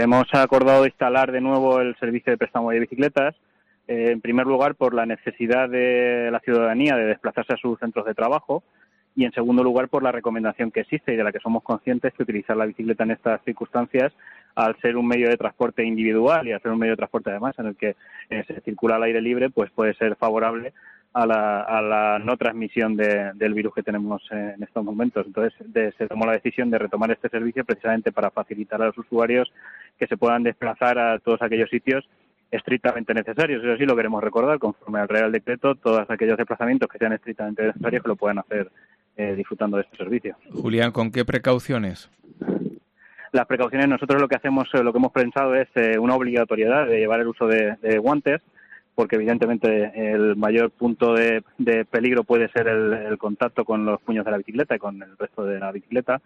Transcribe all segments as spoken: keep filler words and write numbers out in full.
Hemos acordado instalar de nuevo el servicio de préstamo de bicicletas, eh, en primer lugar por la necesidad de la ciudadanía de desplazarse a sus centros de trabajo y en segundo lugar por la recomendación que existe y de la que somos conscientes que utilizar la bicicleta en estas circunstancias, al ser un medio de transporte individual y al ser un medio de transporte además en el que eh, se circula al aire libre, pues puede ser favorable a la, a la no transmisión de, del virus que tenemos en estos momentos. Entonces de, se tomó la decisión de retomar este servicio precisamente para facilitar a los usuarios que se puedan desplazar a todos aquellos sitios estrictamente necesarios. Eso sí lo queremos recordar, conforme al Real Decreto, todos aquellos desplazamientos que sean estrictamente necesarios que lo puedan hacer eh, disfrutando de este servicio. Julián, ¿con qué precauciones? Las precauciones, nosotros lo que hacemos, lo que hemos pensado es eh, una obligatoriedad de llevar el uso de, de guantes, porque evidentemente el mayor punto de, de peligro puede ser el, el contacto con los puños de la bicicleta y con el resto de la bicicleta.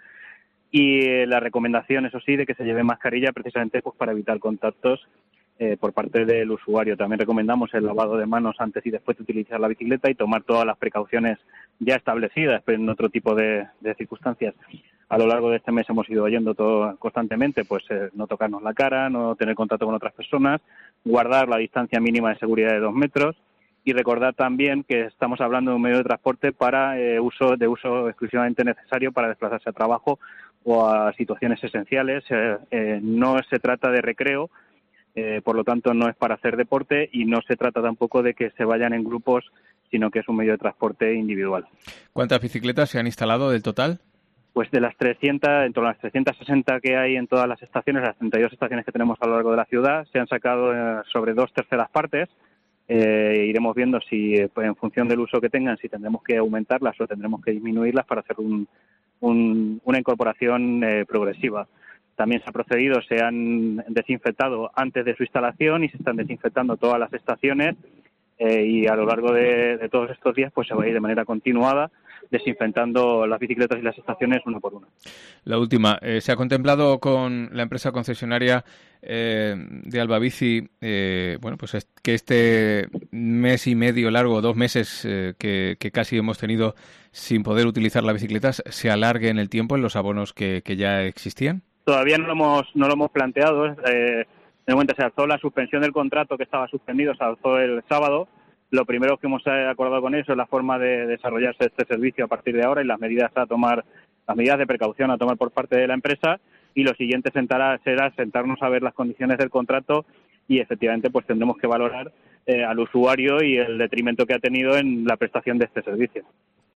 Y la recomendación, eso sí, de que se lleve mascarilla precisamente pues para evitar contactos eh, por parte del usuario. También recomendamos el lavado de manos antes y después de utilizar la bicicleta y tomar todas las precauciones ya establecidas, pero en otro tipo de, de circunstancias. A lo largo de este mes hemos ido oyendo todo constantemente, pues eh, no tocarnos la cara, no tener contacto con otras personas, guardar la distancia mínima de seguridad de dos metros y recordar también que estamos hablando de un medio de transporte para eh, uso de uso exclusivamente necesario para desplazarse a trabajo o a situaciones esenciales. Eh, eh, no se trata de recreo, eh, por lo tanto no es para hacer deporte y no se trata tampoco de que se vayan en grupos, sino que es un medio de transporte individual. ¿Cuántas bicicletas se han instalado del total? Pues de las trescientas, en torno a las trescientas sesenta que hay en todas las estaciones, las treinta y dos estaciones que tenemos a lo largo de la ciudad, se han sacado eh, sobre dos terceras partes. Eh, iremos viendo si, eh, en función del uso que tengan, si tendremos que aumentarlas o tendremos que disminuirlas para hacer un, un, una incorporación eh, progresiva. También se ha procedido, se han desinfectado antes de su instalación y se están desinfectando todas las estaciones eh, y a lo largo de, de todos estos días pues se va a ir de manera continuada desinfectando las bicicletas y las estaciones una por una. La última, eh, ¿se ha contemplado con la empresa concesionaria eh, de Albabici eh, bueno, pues es, que este mes y medio largo, dos meses eh, que, que casi hemos tenido sin poder utilizar las bicicletas, se alargue en el tiempo en los abonos que, que ya existían? Todavía no lo hemos, no lo hemos planteado. Eh, de momento se alzó la suspensión del contrato que estaba suspendido, se alzó el sábado. Lo primero que hemos acordado con eso es la forma de desarrollarse este servicio a partir de ahora y las medidas a tomar, las medidas de precaución a tomar por parte de la empresa. Y lo siguiente sentará, será sentarnos a ver las condiciones del contrato y efectivamente pues tendremos que valorar eh, al usuario y el detrimento que ha tenido en la prestación de este servicio.